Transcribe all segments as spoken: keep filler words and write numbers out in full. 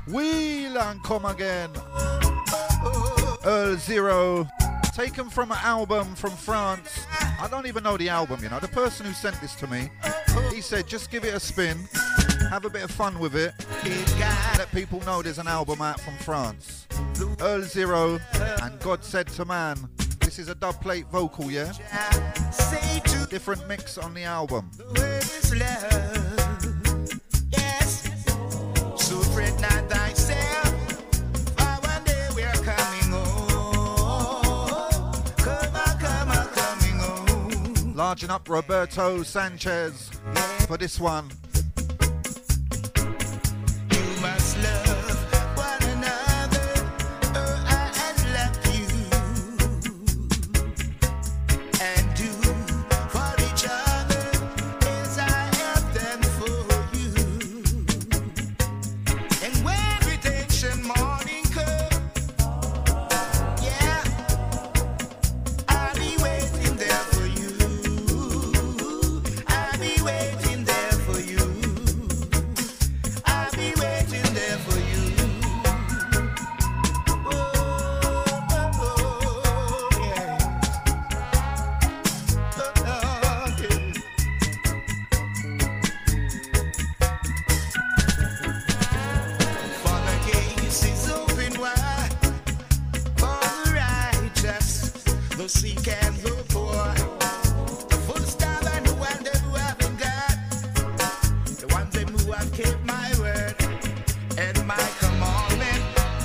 Wheel and come again. Earl Zero. Taken from an album from France. I don't even know the album, you know. The person who sent this to me, he said just give it a spin, have a bit of fun with it, let people know there's an album out from France. Earl Zero and God Said to Man. This is a dub plate vocal, yeah? Different mix on the album. Yes. So fret not thyself. Larging up Roberto Sanchez for this one. You must love one another, or I have left you, and do for each other as I have done for you. And when redemption morning comes, yeah, I'll be waiting there for you. Seek and the poor, the full stop and the one them who haven't got, the ones them who have kept my word and my commandment.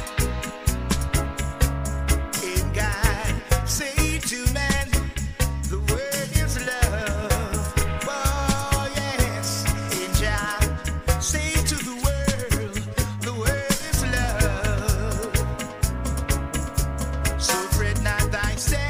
In God, say to man, the word is love. Oh yes, in God, say to the world, the word is love. So fret not thyself.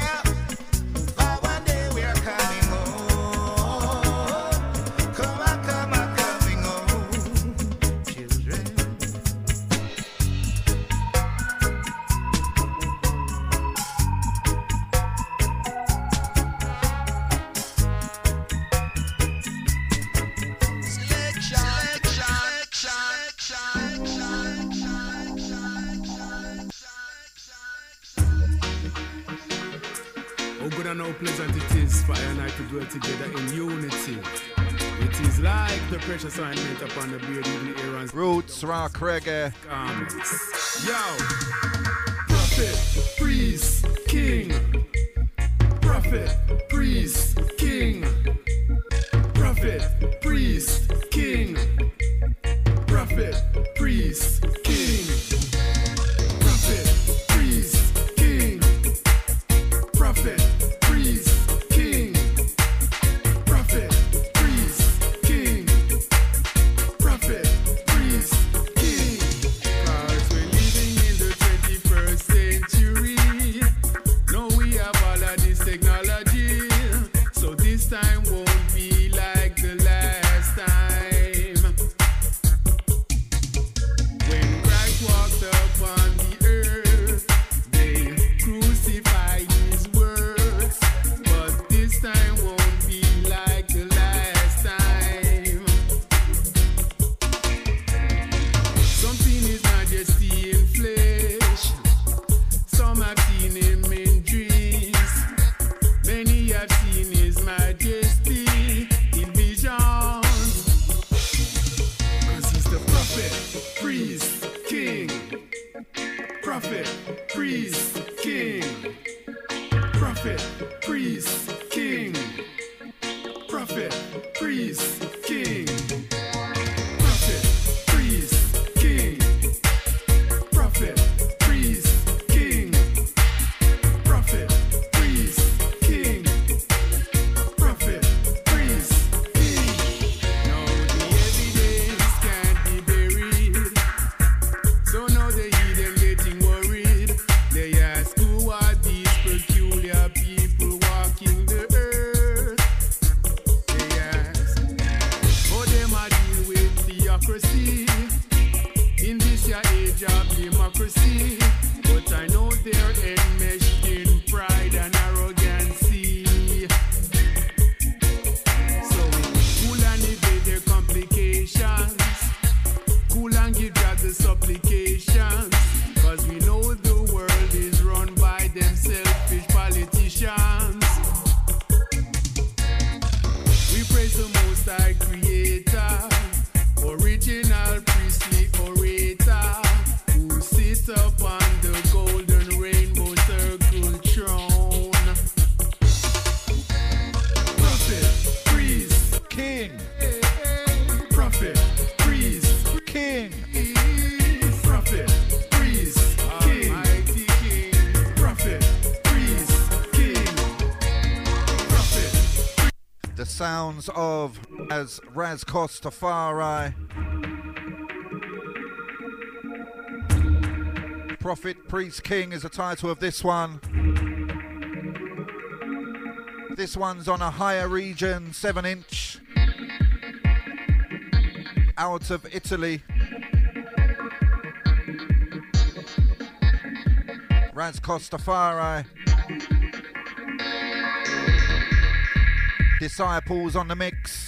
How pleasant it is for I and I to dwell together in unity. It is like the precious ointment upon the beard of the Aaron's roots, rock, reggae. Garments. Yo! Prophet, priest, king. Prophet, priest, king. Prophet, priest, king. Prophet, priest, king. Prophet, priest, king. Prophet. Supplication. sounds of as Raz Kostafari. Prophet, Priest, King is the title of this one. This one's on a higher region, seven inch, out of Italy. Raz Kostafari. Disciples on the mix.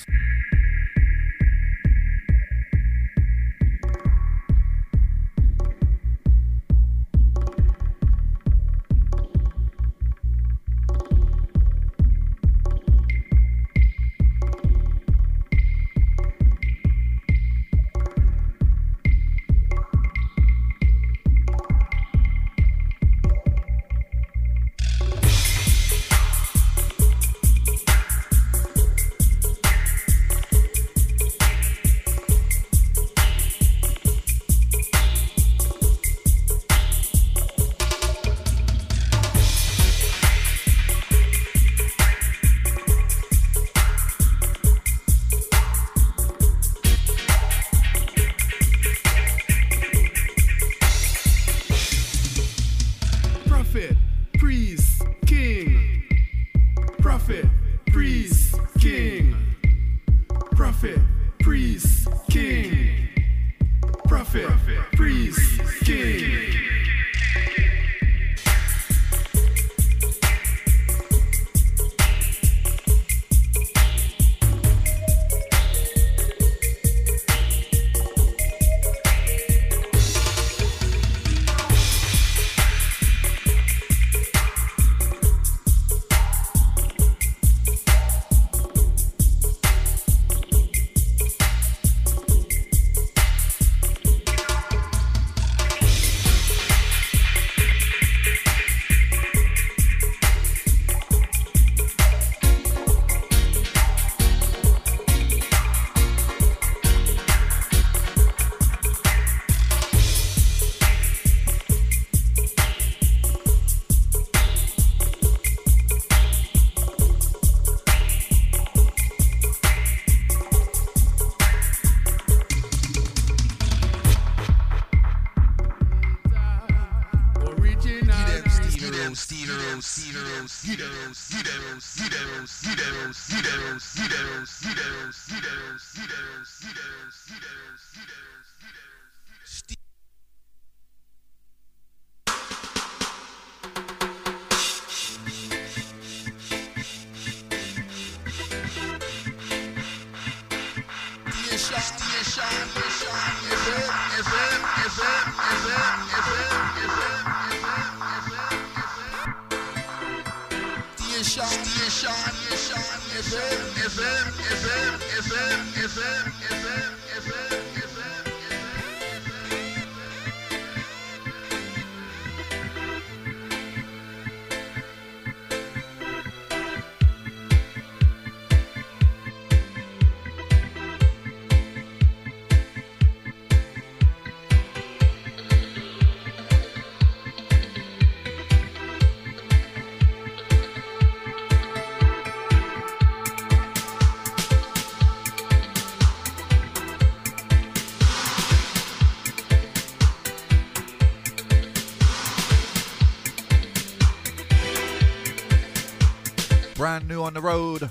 Brand new on the road.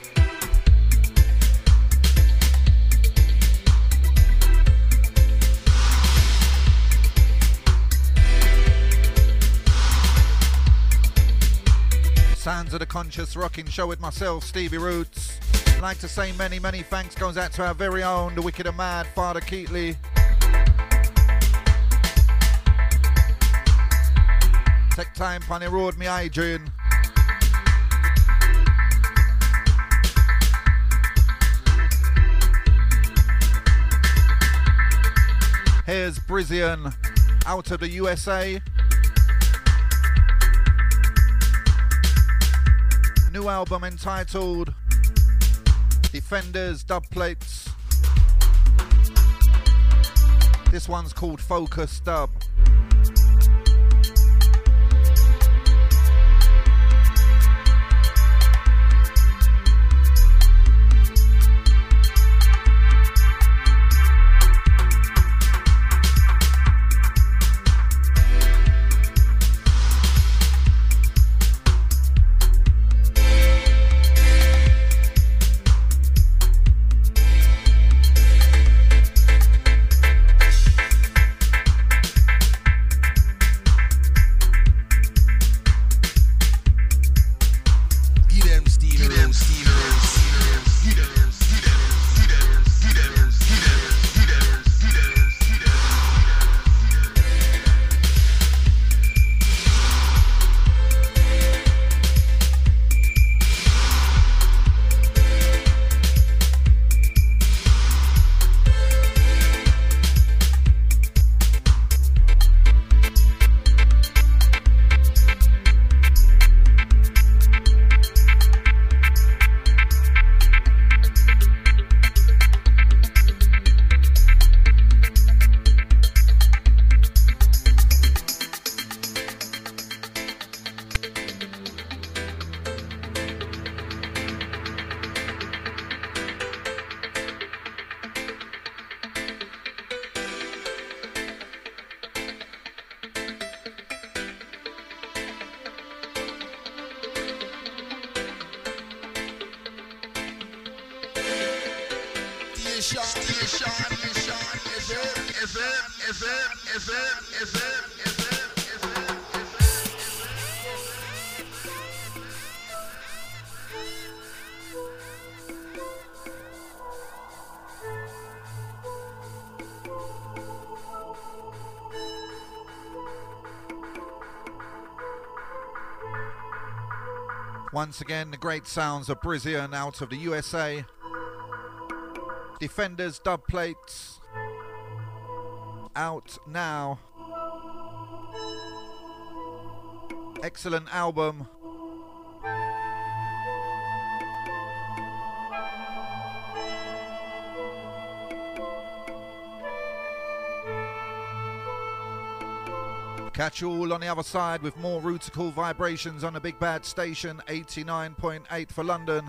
Sounds of the Conscious Rocking Show with myself, Stevie Roots. I'd like to say many, many thanks goes out to our very own, the wicked and mad Father Keatley. Take time on the road, me Adrian. Here's Brizian out of the U S A. New album entitled Defenders Dub Plates. This one's called Focus Dub. station, station, station, F M, F M, F M, F M, F M, F M. Once again, the great sounds of Brizian out of the U S A. Defenders dub plates out now. Excellent album. Catch you all on the other side with more Rutical vibrations on the Big Bad Station, eighty-nine point eight for London.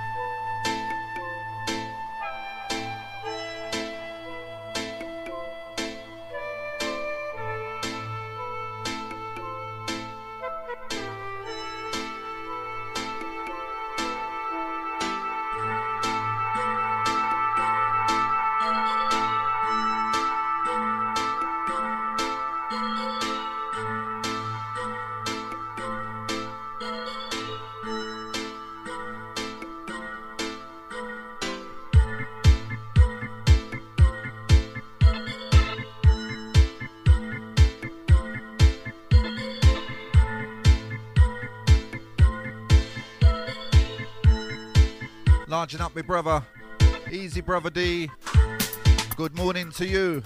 Larging up, my brother. Easy, brother D. Good morning to you.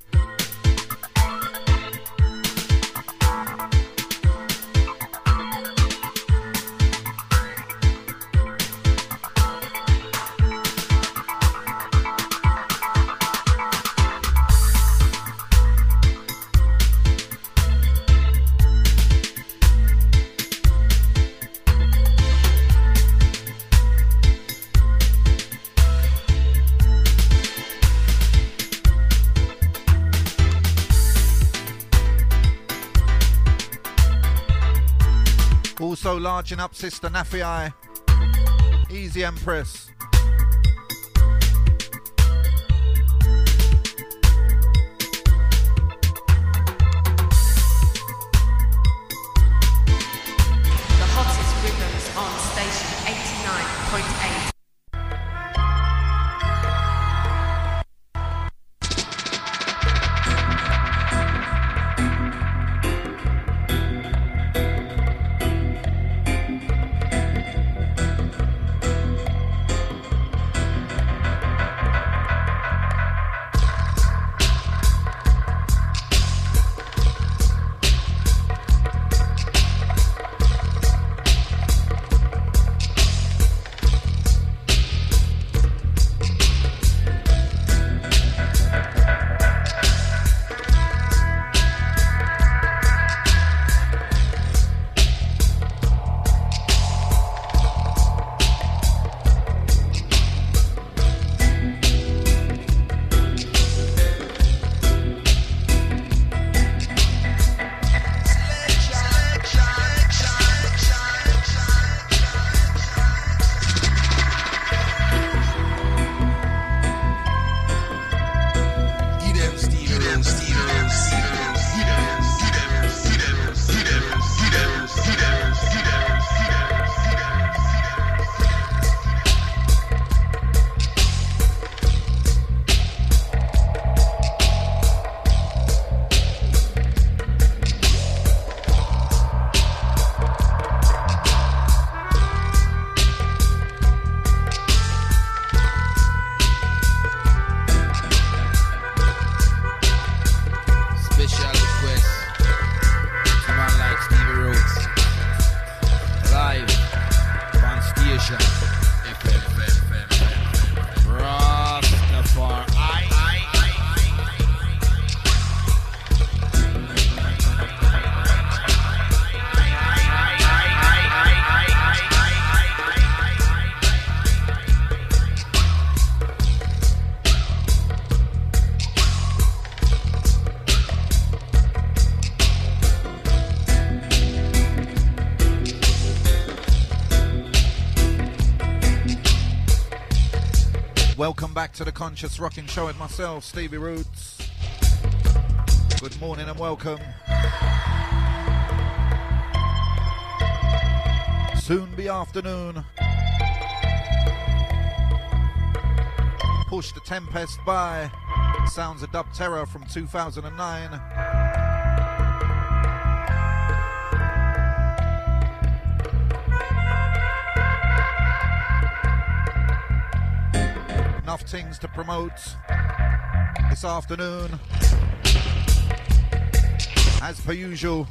Also larging up Sister Nafi. Easy Empress. The hottest rhythms on station eighty-nine point eight. Welcome back to the Conscious Rocking Show with myself, Stevie Roots. Good morning and welcome. Soon be afternoon. Push the Tempest by. Sounds of Dub Terror from two thousand nine. Enough things to promote this afternoon. As per usual.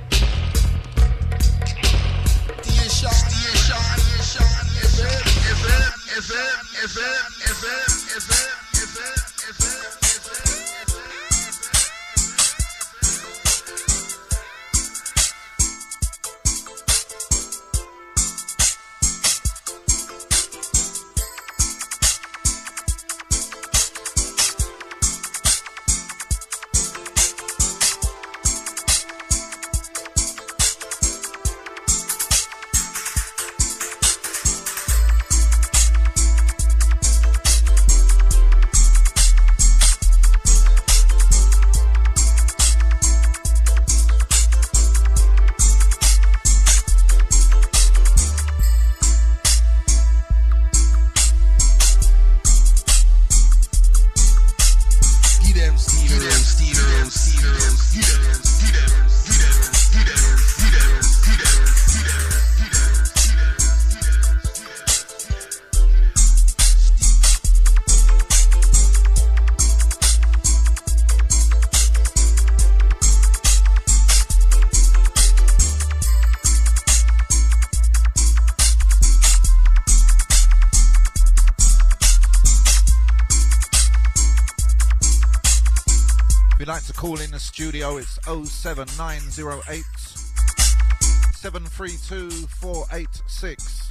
Call in the studio, it's oh seven nine oh eight, seven three two, four eight six.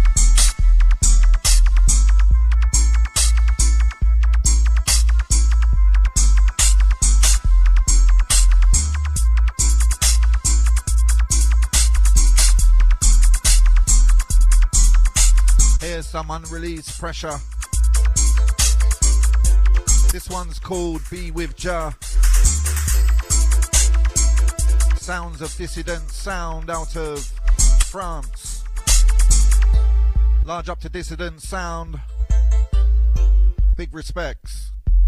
Here's some unreleased pressure. This one's called Be With Jah. Sounds of Dissident Sound out of France. Large up to Dissident Sound. Big respects.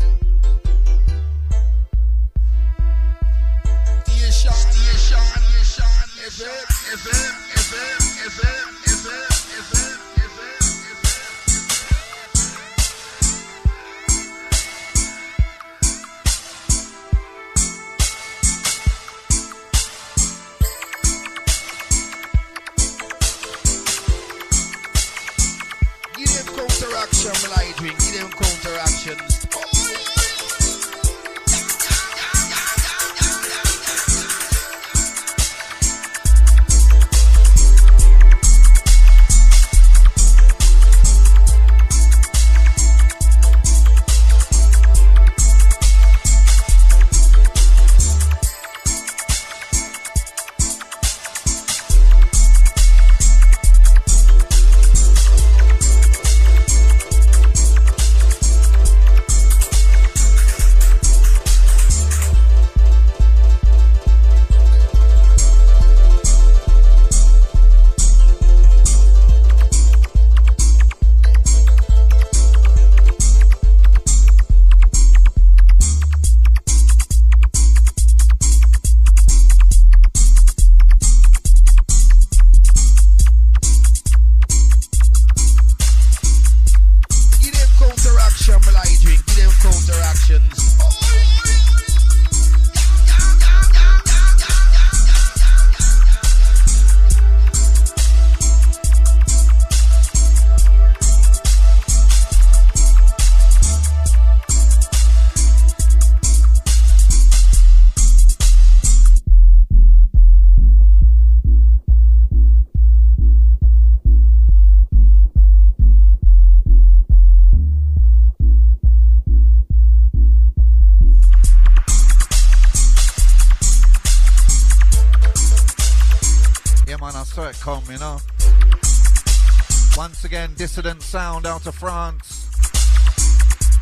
Come, you know. Once again, Dissident Sound out of France.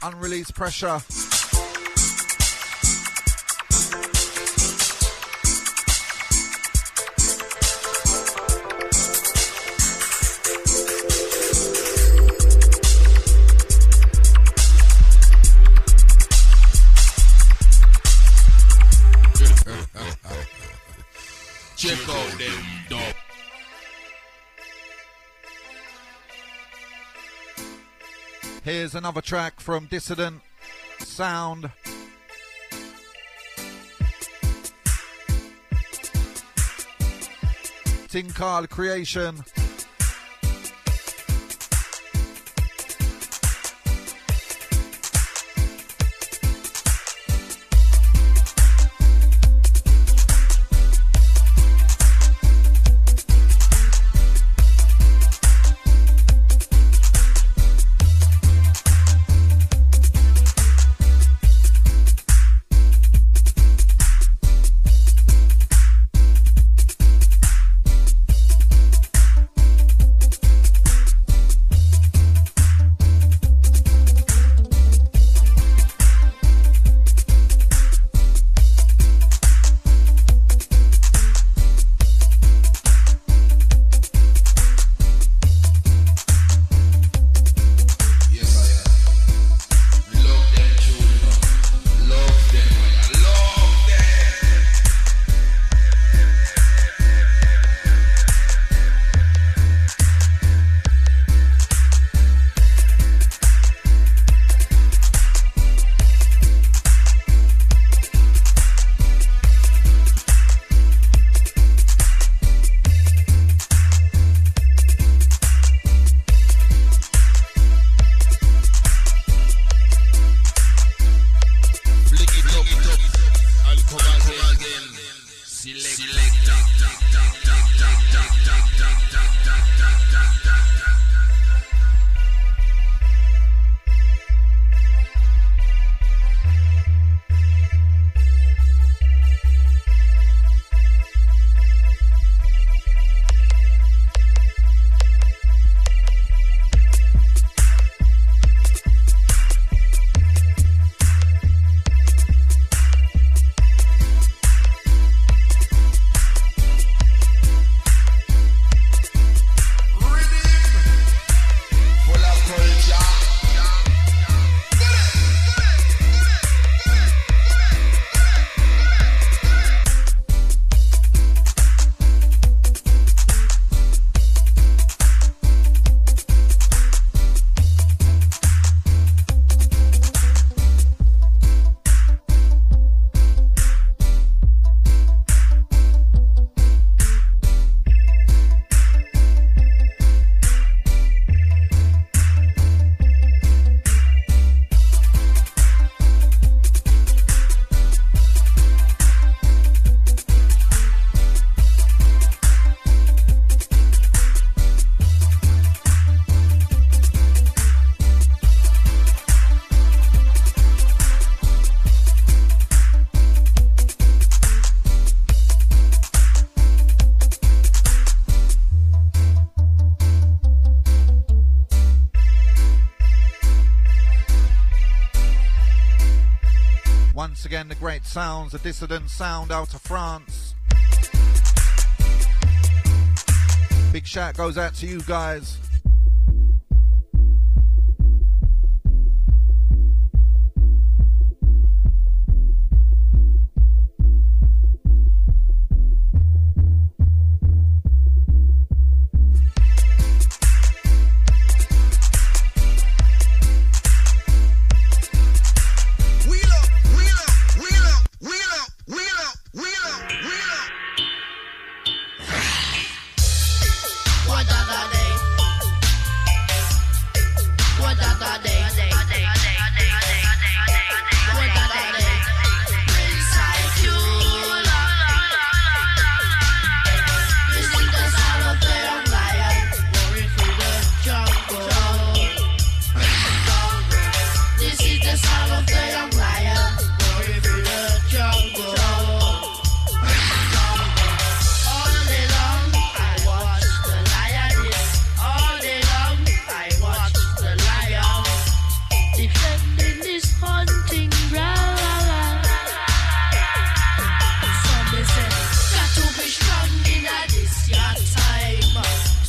Unreleased Pressure. Check out them dog. Here's another track from Dissident Sound. Tinkal Creation. Once again, the great sounds, the Dissident Sound out of France. Big shout goes out to you guys. What other day?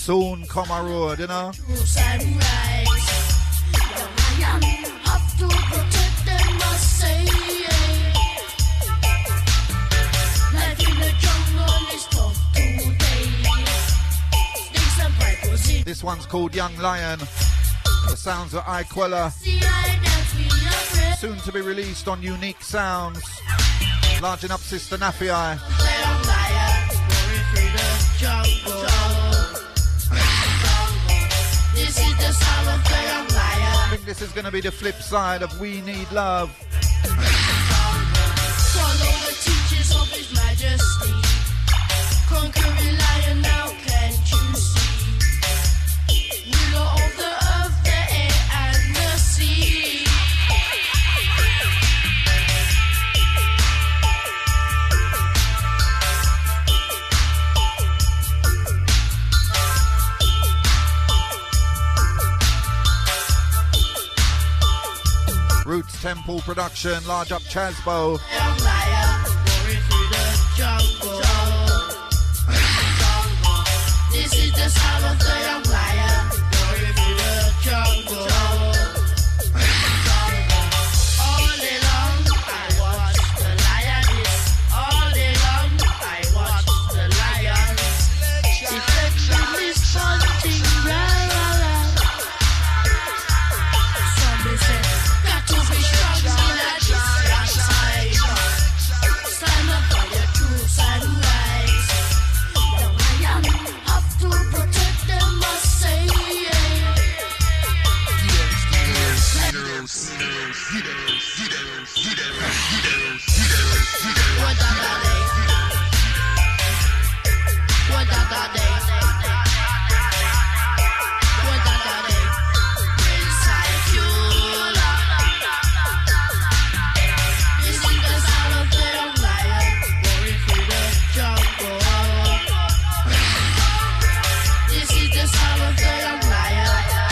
soon come a road, you know. This one's called Young Lion. The sounds of Iquella. Soon to be released on Unique Sounds. Larging up Sister Nafi. I think this is going to be the flip side of We Need Love. Follow the teachings of His Majesty. Conquering lion, now can't you see? Ruler of the earth, the air and the sea. Roots Temple production, large up Chazbo. Young lion, roaring through the jungle. This is the sound of the young lion, roaring through the jungle. All day long, I watch the lioness. All day long, I watch the lion. Deflection is something la la la. Somebody said, got to be strong in a this time. Stand up for your truth and rights. Young lion have to protect them, must say. What are they? What are they? What are they? Prince Icula. This is the sound of the young lion, roaring through the jungle. This is the sound of the young lion.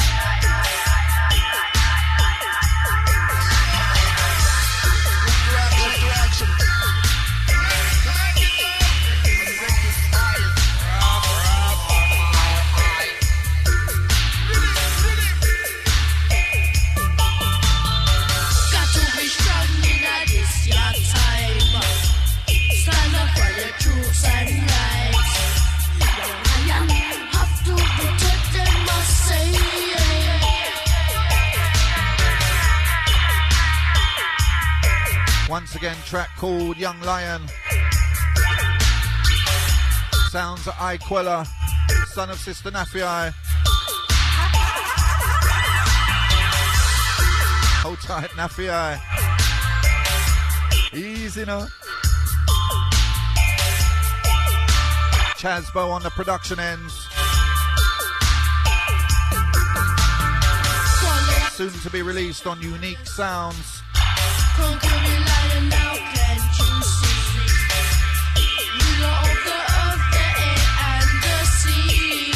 Got to be strong in a this your time. Stand up for the truth and rights. Young lion have to protect them, must say. Once again, track called Young Lion. Sounds of Iquella, son of Sister Nafi. Hold tight, Nafi. Easy now. Chazbo on the production ends. Soon to be released on Unique Sounds. Conquering lion, now can't you see? Ruler of the earth, the air and the sea.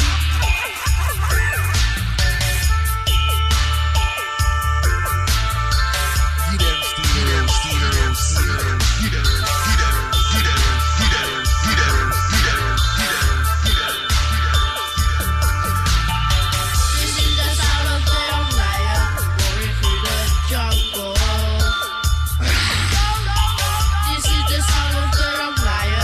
This is the sound of the young lion, roaring through the jungle. This is the sound of the young lion.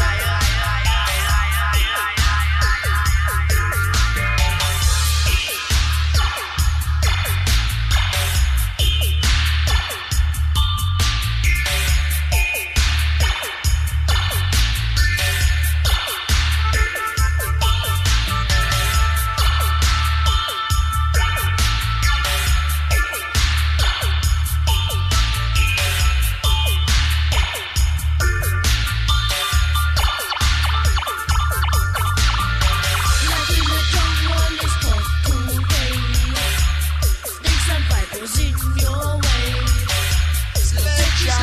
Life in the jungle is tough to gain. Snakes and vipers in your way. Selection,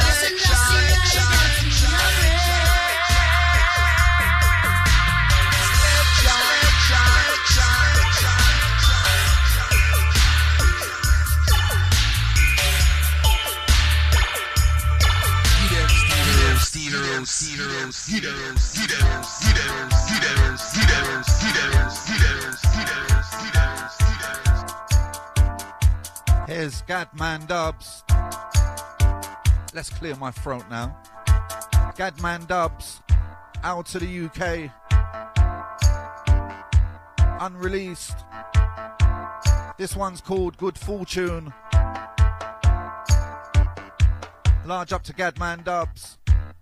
Here's Gadman Dubs. Let's clear my throat now. Gadman Dubs, out to the U K. Unreleased. This one's called Good Fortune. Large up to Gadman Dubs.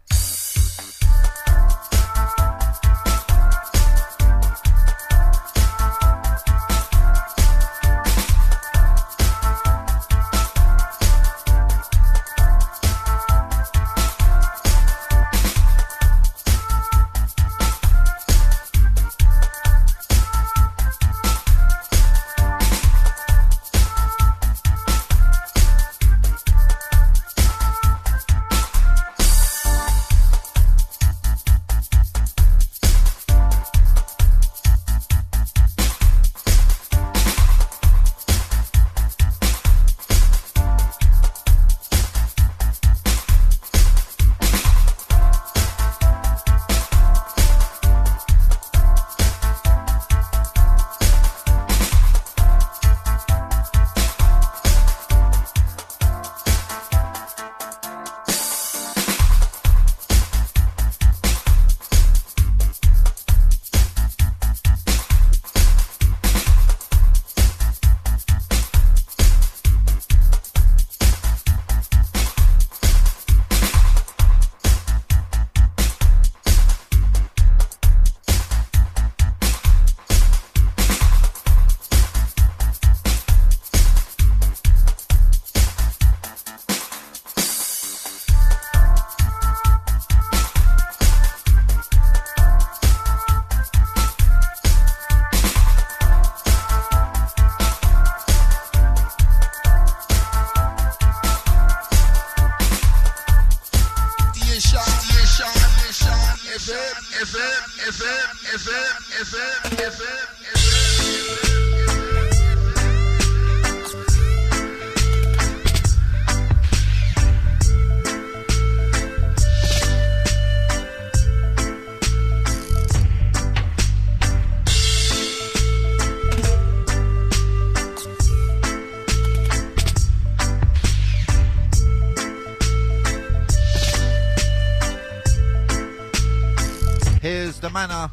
Here's the manner.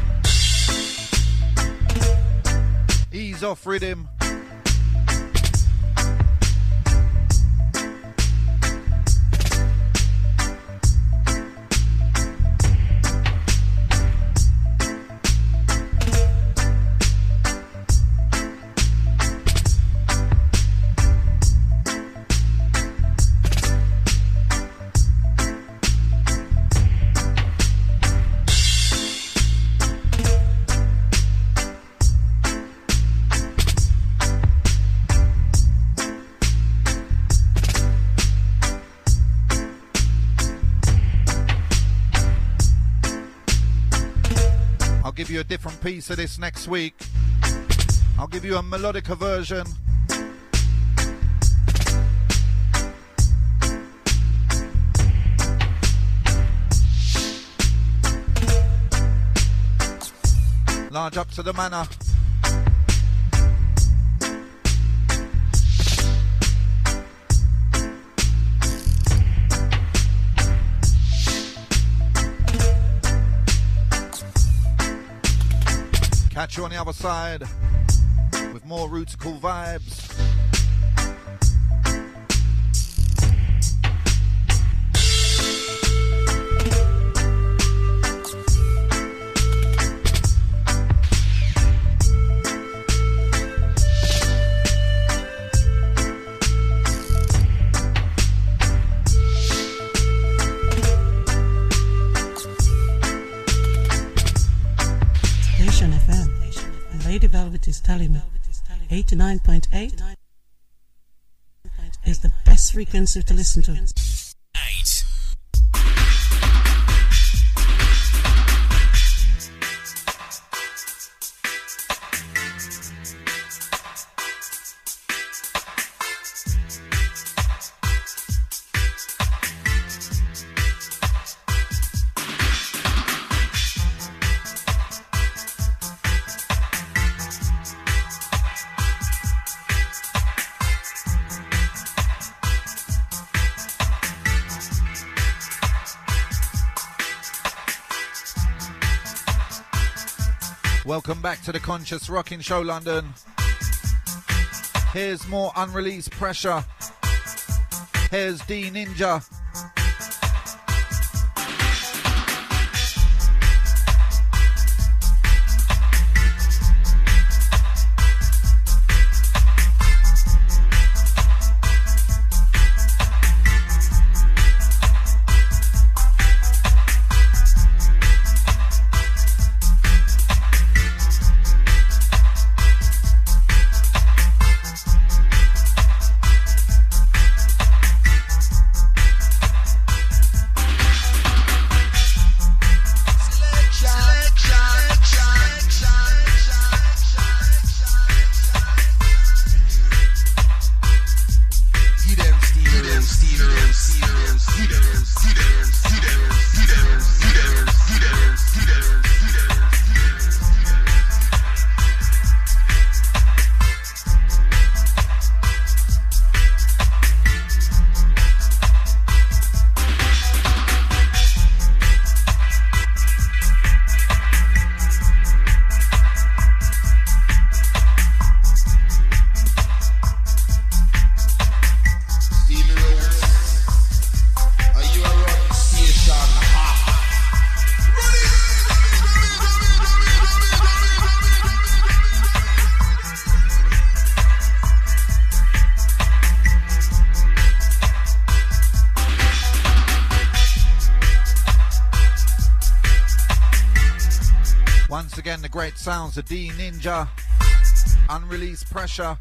Ease off rhythm. Give you a different piece of this next week. I'll give you a melodica version. Large up to the manor. Catch you on the other side with more Rootical vibes. Is telling me eighty-nine point eight is the best frequency to listen to. Eight. Welcome back to the Conscious Rocking Show, London. Here's more unreleased pressure. Here's D Ninja. Again, the great sounds of D Ninja, unreleased pressure.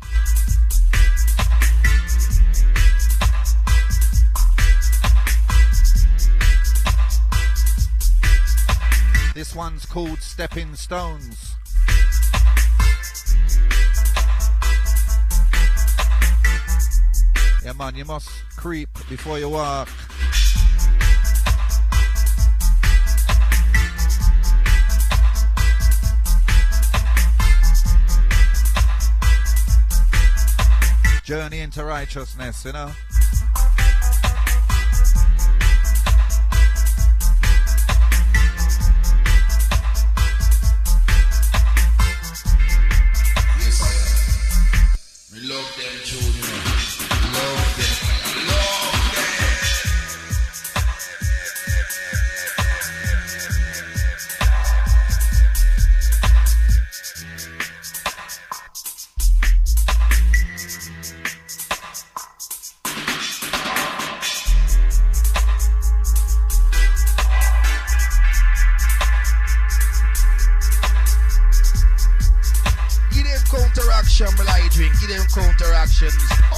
This one's called Stepping Stones. Yeah, man, you must creep before you walk. Journey into righteousness, you know. Yes, I am. We love them children, you know. Love them. Love them. Drink, give them counteractions.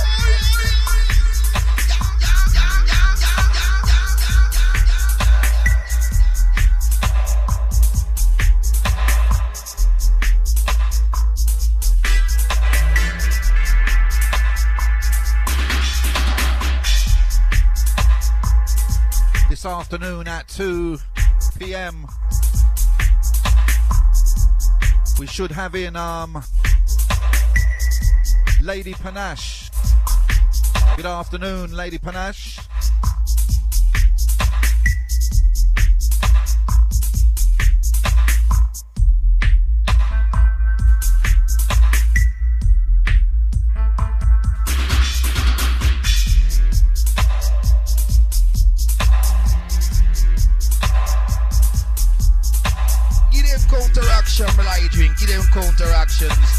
This afternoon at two p m we should have in um Lady Panache. Good afternoon, Lady Panache. Give them counteraction, but I drink. Give them counteractions.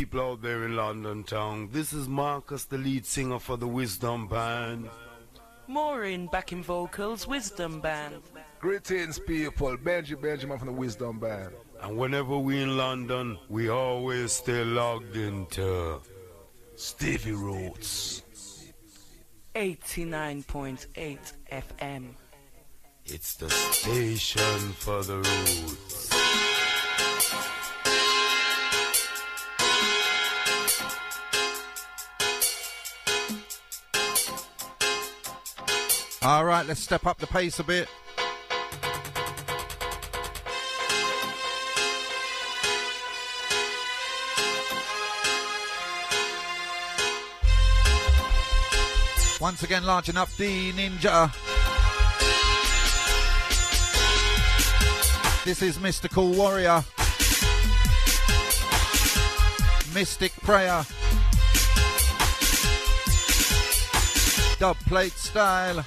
people out there in London town. This is Marcus, the lead singer for the Wisdom Band. Maureen back in vocals, Wisdom Band. Greetings, people. Benji Benjamin from the Wisdom Band. And whenever we in London, we always stay logged into Stevie Roots. eighty-nine point eight F M. It's the station for the roots. All right, let's step up the pace a bit. Once again, large up the Ninja. This is Mystical Warrior. Mystic Prayer. Dub plate style.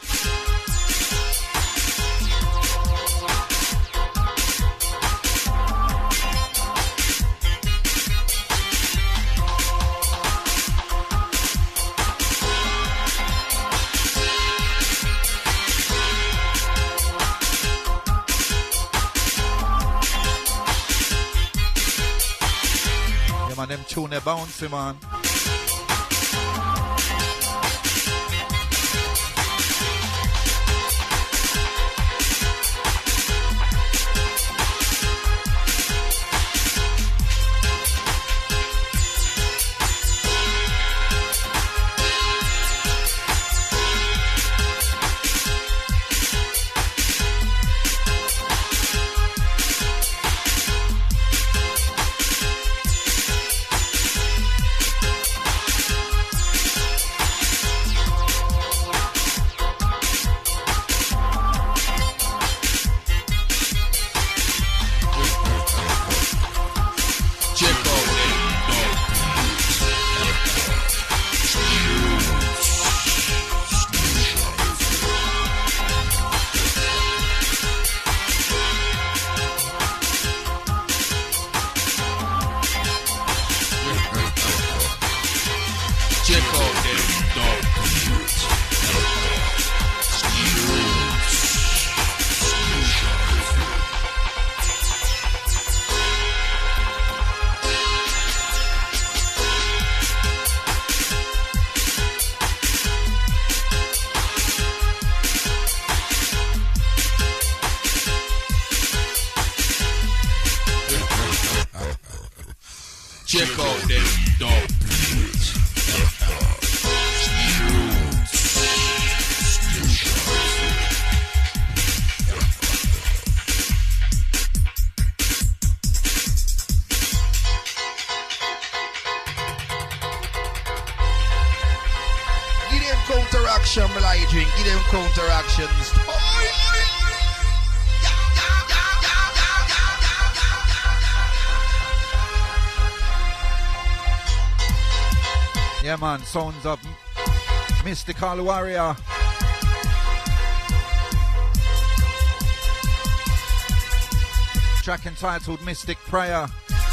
Man, them tune they bouncy, man. Check out them dub beats. Give them counteraction, my light drink. Give them counteractions. Yeah, man, sounds of Mystical Warrior. Track entitled Mystic Prayer.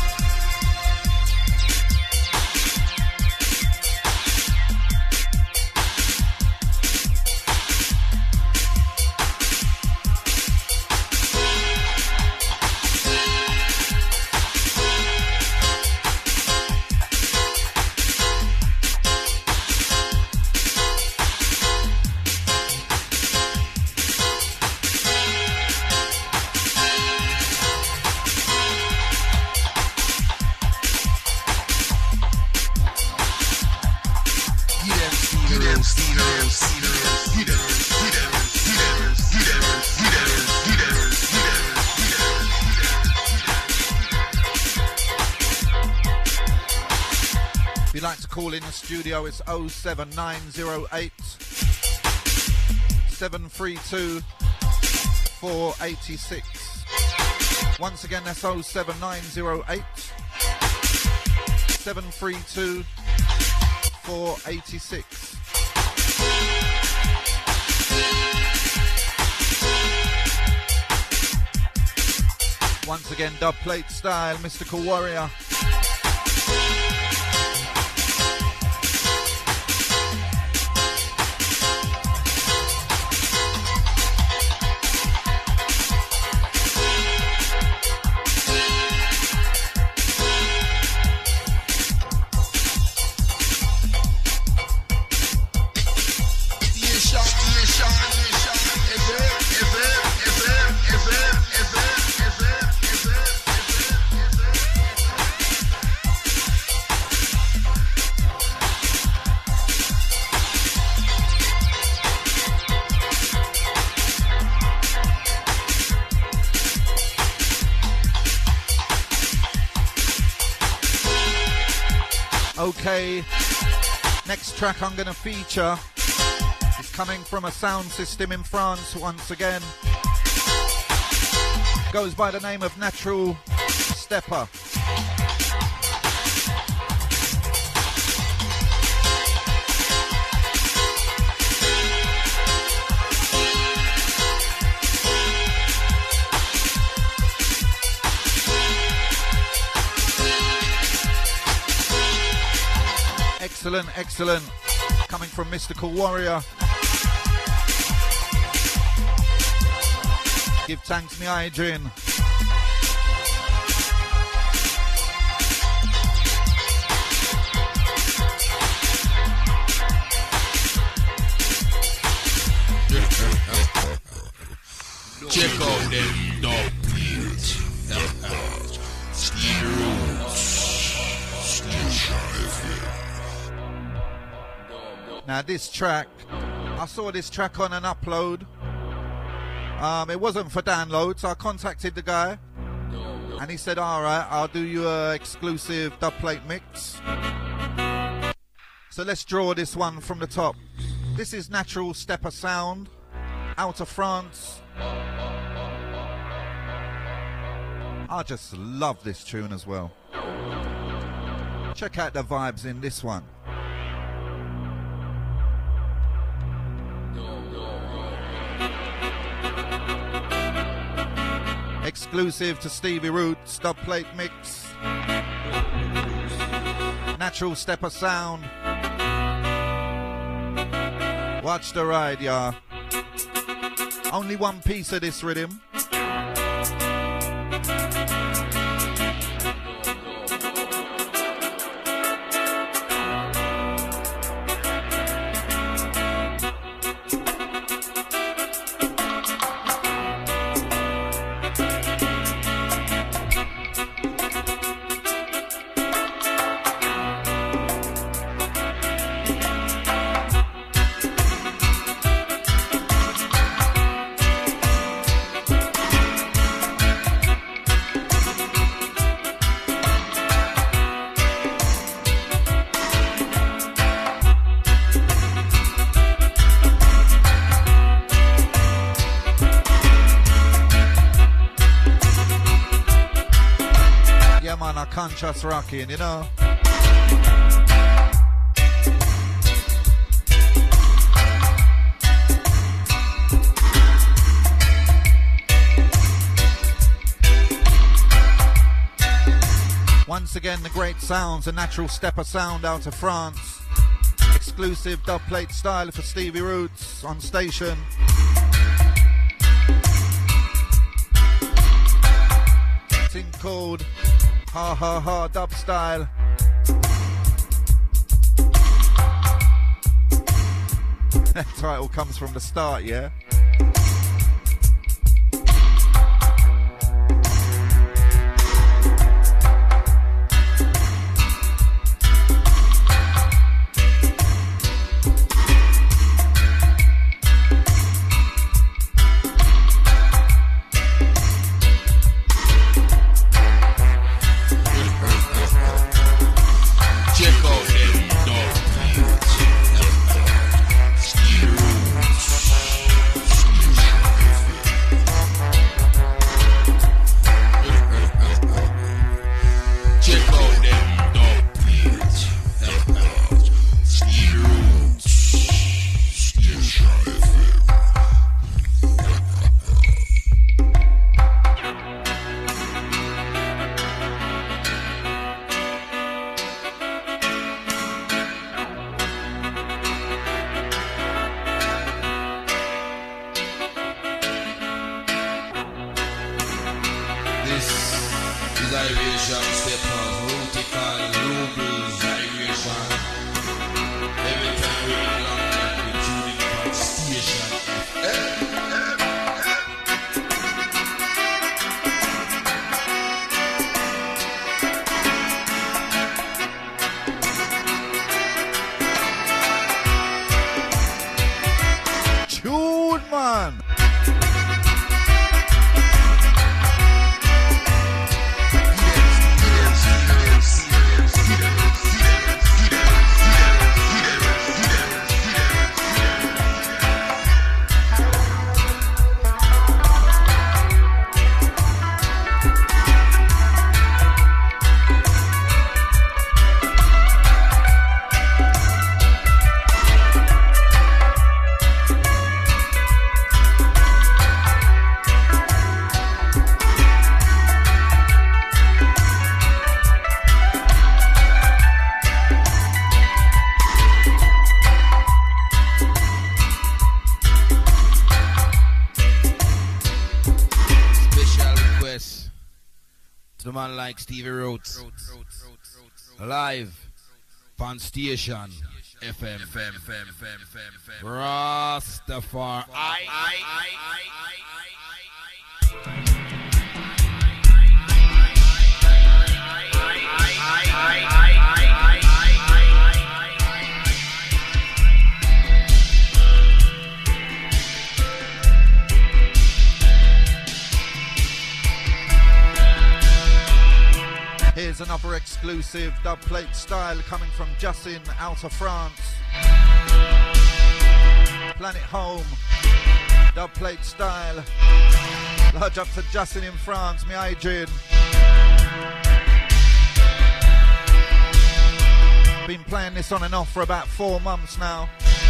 If you'd like to call in the studio, it's oh seven nine oh eight, seven three two, four eight six. Once again, that's oh seven nine oh eight, seven three two, four eight six. Once again, dub plate style, Mystical Warrior. Okay, next track I'm gonna feature is coming from a sound system in France once again. Goes by the name of Natural Stepper. Excellent, excellent. Coming from Mystical Warrior. Give thanks, me Adrian. Check out them dog beats. Steel Roots. Steel Shive. Now this track, I saw this track on an upload. Um, it wasn't for download, so I contacted the guy, and he said, "All right, I'll do you a exclusive dubplate mix." So let's draw this one from the top. This is Natural Stepper Sound, out of France. I just love this tune as well. Check out the vibes in this one. Exclusive to Stevie Roots, dubplate mix. Natural Stepper Sound. Watch the ride, y'all. Only one piece of this rhythm. Just rocking, you know. Once again, the great sounds, a Natural Stepper Sound out of France. Exclusive dubplate style for Stevie Roots on station. Thing called Ha Ha Ha dub style. That title comes from the start, yeah? The man like Stevie Rhodes. Live. Pan Station. F M. F M. F M. F M. F M. F M. Rastafari. I, I, I, I, Here's another exclusive dub plate style coming from Justin out of France. Planet Home, dub plate style. Large up to Justin in France, me Adrian. Been playing this on and off for about four months now.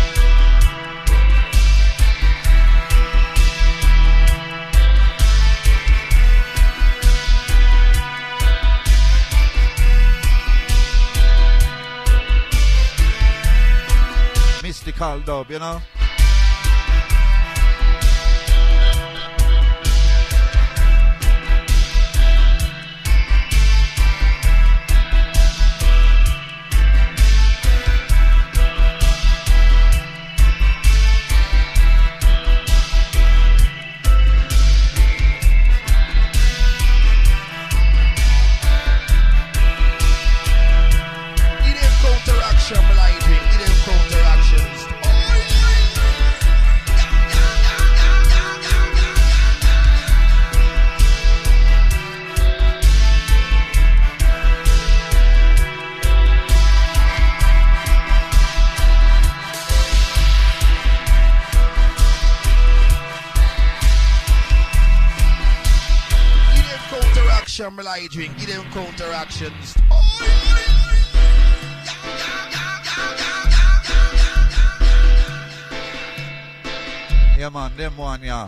Mystical dub, you know. Give them counteraction, my life. Give them counteractions. Give them counteraction, my life. Give them counteractions. Yeah man, them one, yeah.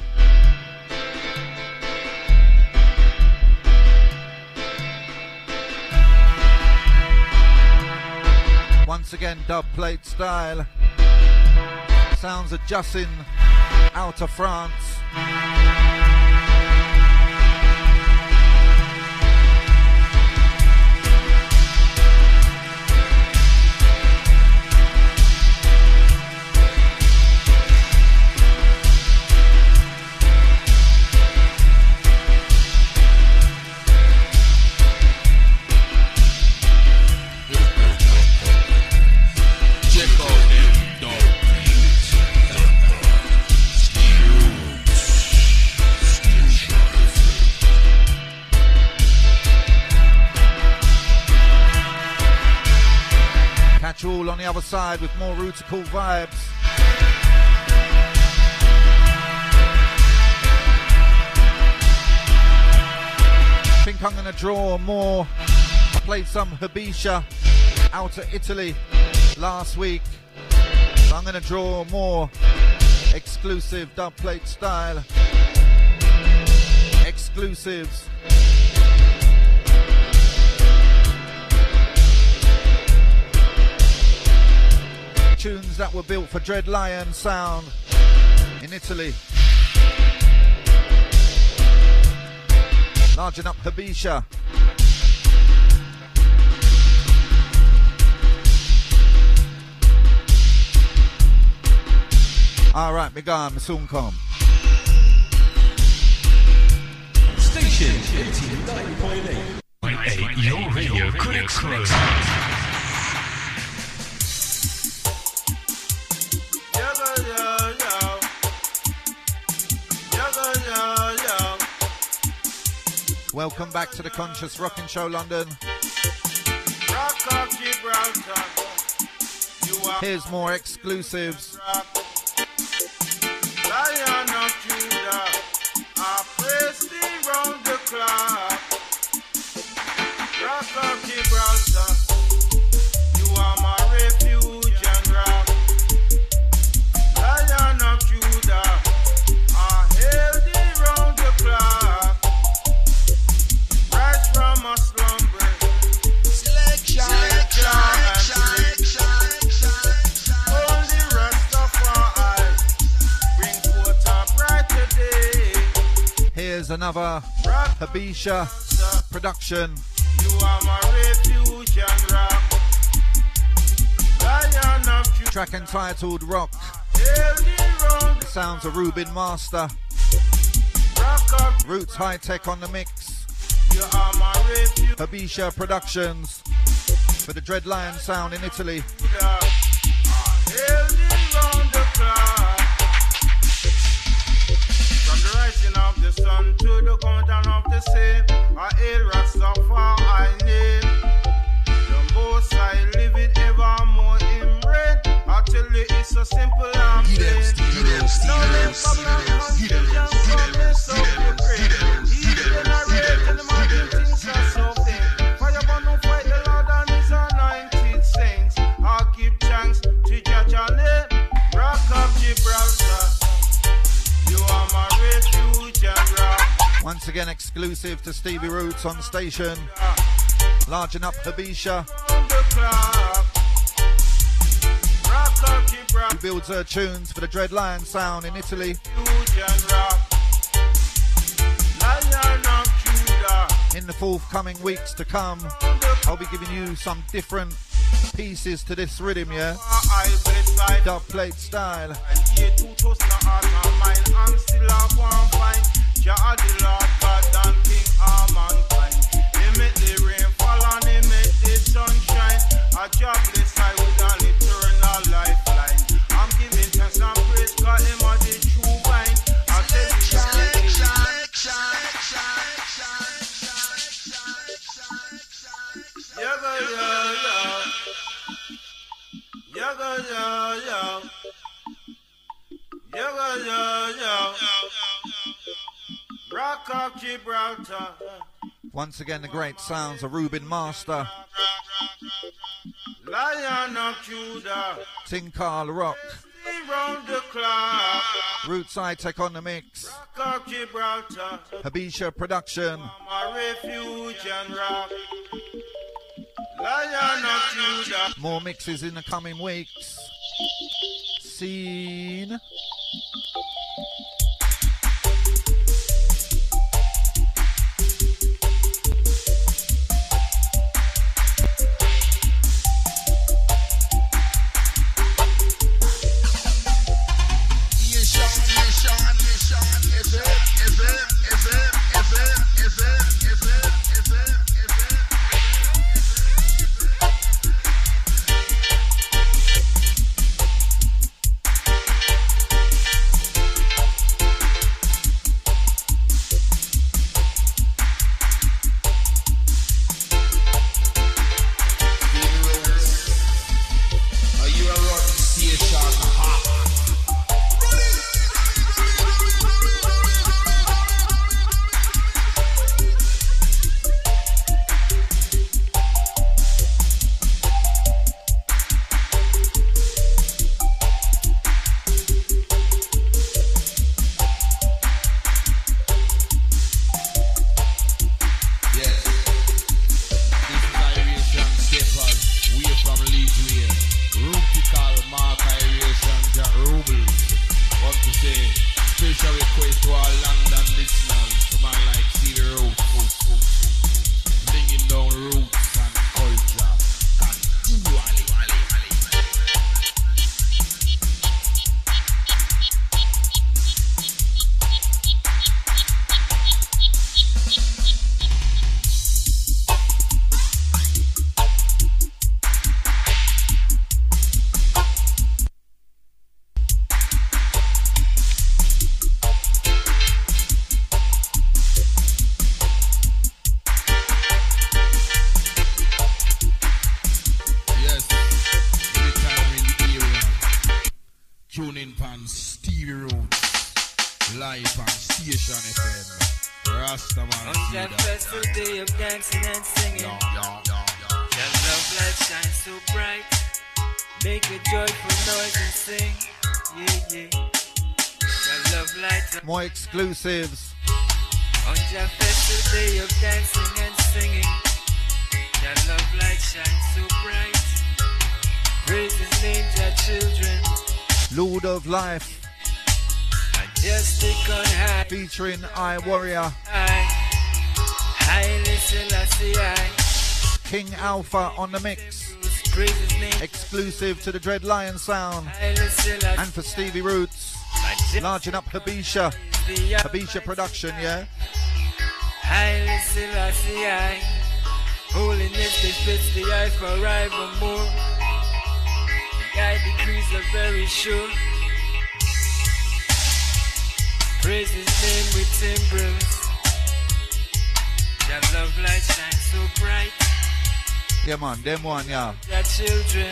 Once again, dub plate style. Sounds of Justin out of France. Check out them dub beats. Catch you all on the other side with more Rutical vibes. I think I'm going to draw more. I played some Habisha out of Italy last week. So I'm going to draw more exclusive dub plate style. Exclusives. Tunes that were built for Dread Lion sound in Italy. Largen up Habisha. Alright, me gone, me soon come. Station eighty-nine point eight. Your radio critics club. Welcome back to the Conscious Rockin' Show, London. Here's more exclusives. Lion of Judah, I praise thee round the clock. Rock of Gibraltar, you are my refuge and rock. Lion of Judah, I hail thee round the clock. Rise from a slumber, selection, selection, selection, selection. Hold the rest of our eyes. Here's another Habisha production. You are my refuge and rock. Lion of Judah. Track entitled Rock. The sounds of Ruben Master. Roots High Tech on the mix. You are my refuge. Habisha Productions for the Dread Lion sound in Italy. From the rising of the sun to the going down of the same, I hail Rastafari, I name. The most I live it evermore in rain. I tell you it's so simple and plain. No name from no confusion, from the soul you pray. He generate and the mountain things are so thin. Fire burn no fight the Lord and his anointed saints. I'll give thanks to Judge and name. Rock of Gibraltar. You are my refuge and rock. Once again, exclusive to Stevie Roots on station. Largen up Habisha. Who builds her tunes for the Dread Lion sound in Italy. In the forthcoming weeks to come, I'll be giving you some different pieces to this rhythm, yeah? Dub plate style. A jobless I with an eternal lifeline. I'm giving thanks and praise, cause him are the true vine. I tell you, shine, shine, shine, shine, shine, shine, yaga, yaga, yaga, yaga, yaga, yaga, Rock of Gibraltar. Once again, the great sounds of Ruben Master. Lion of Judah. Tinkal Rock. Round the clock. Roots High Tech on the mix. Rock of Gibraltar. Habisha Production. My refuge and rock. Lion of Judah. More mixes in the coming weeks. Scene. More exclusives. On your festive day of dancing and singing, your love light shines so bright. Praise his name, your children. Lord of Life. Majestic on high. Featuring I Warrior. I, Haile Selassie I. King Alpha on the mix. Exclusive to the Dread Lion sound. And for Stevie Roots. Larging up Habisha. Habisha production, yeah? Haile Selassie I. Holiness befits the eye forevermore. The eye decrees are very sure. Praise his name with timbrels. Your love light shines so bright. Yeah man, them one, yeah. Your children,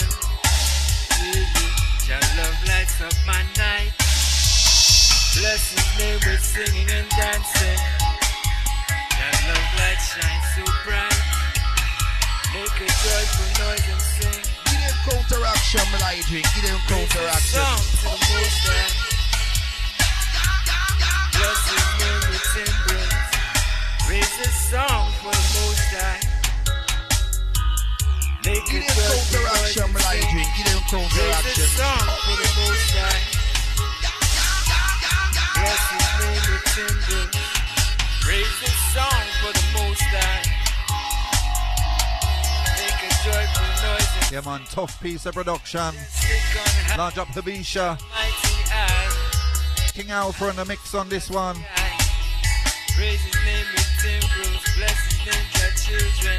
your love lights up my night. Bless his name with singing and dancing. Your love light shines so bright. Make a joyful noise and sing. Give them counteraction, my light drink. Give them counteraction. Song to the Most High. Bless his name with timbrels. Raise a song for the Most High. Make Give a them counteraction, my light drink. Give them counteraction. Raise a song for the Most High. Bless his name with timbrels. Raise a song for the Most High. Make a joyful noise and Yeah man, tough piece of production. stick on high. Large up Habisha. Mighty eye. King Alpha on the mix on this one. Praise his name with timbrels. Bless his name, your children.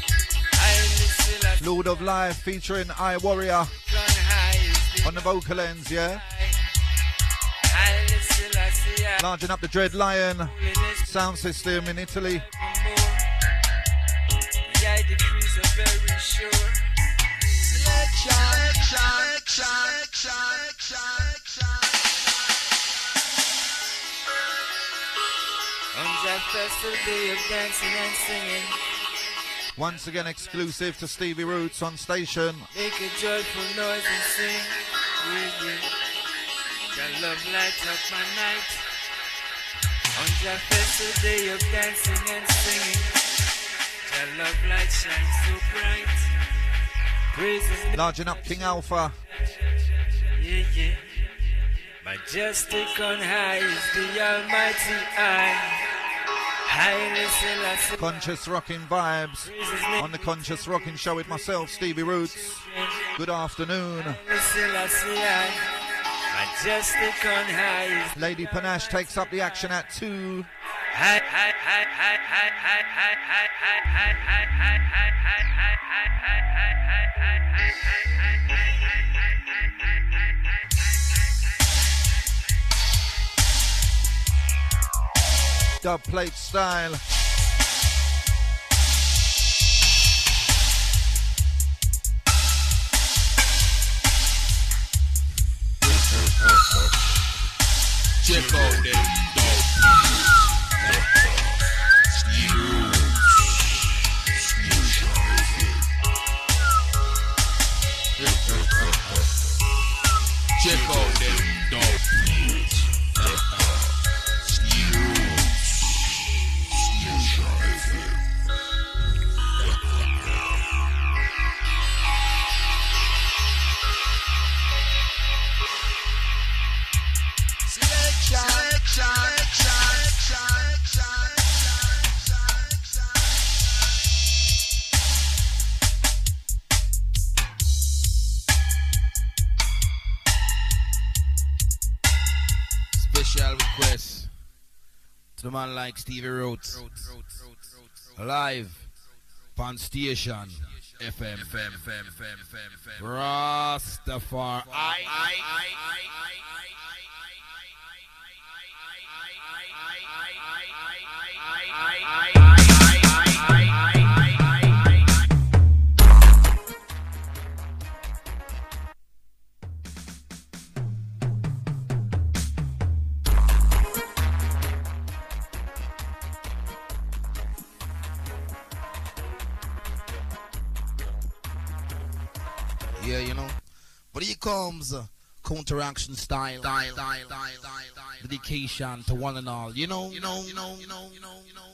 Lord of Life featuring I Warrior on the vocal ends, yeah? Larging up the Dread Lion sound system in Italy. The eye decrees are very sure. On that festive day of dancing and singing, Once again exclusive to Stevie Roots on station. make a joyful noise and sing. Yeah, yeah. Your love lights up my night. On that festive day of dancing and singing, your love light shines so bright. Praise his name. Larging up King Alpha. Yeah, yeah. Majestic on high is the Almighty I. Haile Selassie. Conscious rocking vibes on the Conscious Rocking Show with myself, Stevie Roots. Good afternoon. Haile Selassie I. Majestic on high is Lady Panache takes up the action at two. Hi, hi, hi, hi, hi, hi, hi, hi, hi, hi, hi, hi, hi, hi, Dub plate style. Check out them Check out them dope. Special request to the man like Stevie Roots. Live on station F M Rastafari. Yeah, you know. But here comes uh, counteraction style, style, style, style, style, dedication to one and all. You know, you know, you know, you know, you know, you know.